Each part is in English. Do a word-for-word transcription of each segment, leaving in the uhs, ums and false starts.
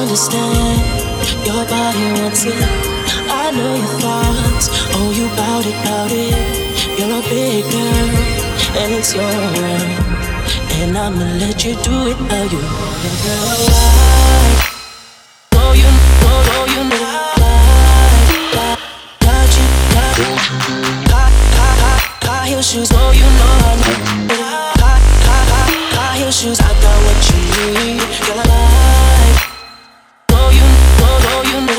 understand. Your body wants it. I know your thoughts. Oh, you bout it, bout it. You're a big girl, and it's your world. And I'ma let you do it how you want it, girl. I know you, know, know you know. I got you, got you. High, high, high, high heel shoes. Oh, you know I know. High, high, high, high heel shoes. I got what you need, girl. I like. Know you, know, know you know.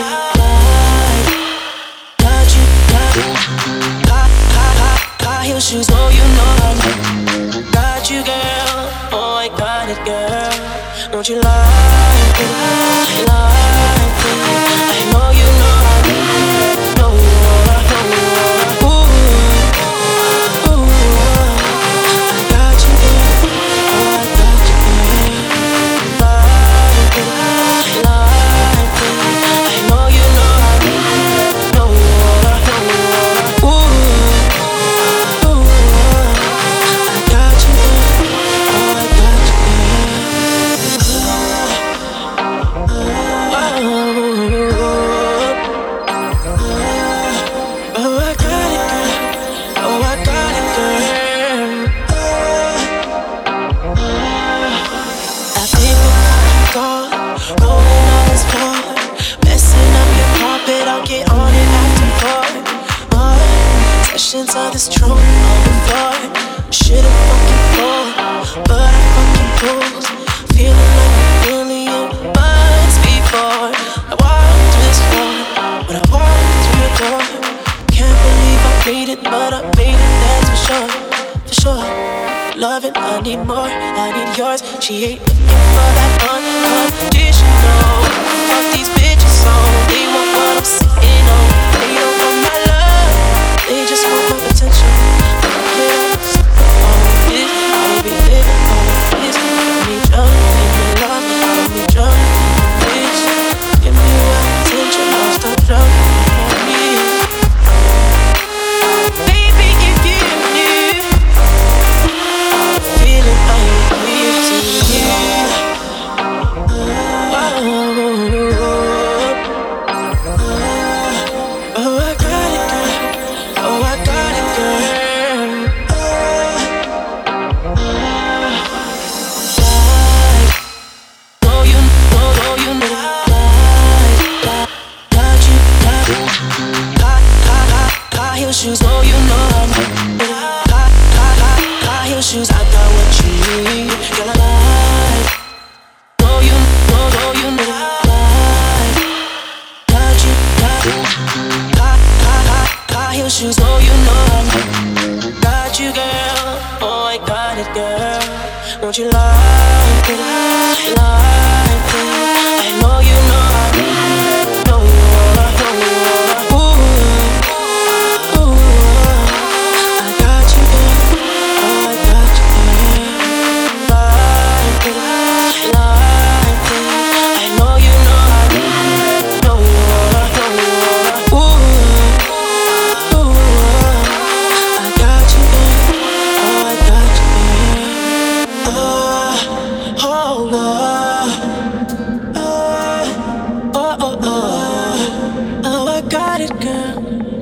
Got you, got you. High, high, high, high heel shoes. Oh, you know I know. Got you, girl. Oh, I got it, girl. Don't you like it? Like it? I know you know I know. Know, know. Ooh, ooh. I got you, girl. Oh, I got you, girl. Like it? Like it? I know you know I know. Know, know. Ooh, ooh. I got you, girl. Oh, I got you, oh, I got it, girl. Oh, I got it, girl. I think we're gone, rolling on this floor, messing up your carpet. I'll get on it after four. More sessions of this trunk on the floor. Should've fucking pulled, but I fucking pulled. Feeling like a million months before I walked through this door. When I walked through the door, can't believe I made it, but I made it, that's for sure, for sure. Loving, I need more, I need yours. She ain't looking for that unconditional. Fuck these bitches on, they want what I'm sitting on. They don't want my love, they just want my attention. I don't care what's all of this, I'll be living all of this. I need drunk, give me love, I need drunk, bitch. Give me your attention, I'll stop drunk on me. Baby, if you knew the feeling I give to you. Oh, oh, I got it, girl. Oh, I got it, girl. Know you, know, know you know. Got you, got you. High, high, high, high heel shoes. Oh, you know I know. High, high, high, high heel shoes. I got what you need, girl. I like. Know you, know, know you know. Got you, got you. High, high, high, high heel shoes. Oh, you know I know. Got you, girl. Oh, I got it, girl. Don't you like it? Like it? I know you know I know. Know, know. Ooh, ooh. I got you, girl. Oh, I got you, girl. Like it? Like it? I know you know I know. Know, know. Ooh, ooh. I got you, girl. Oh, I got you, girl. Oh, oh, oh, oh, oh, oh, oh, I got it, girl.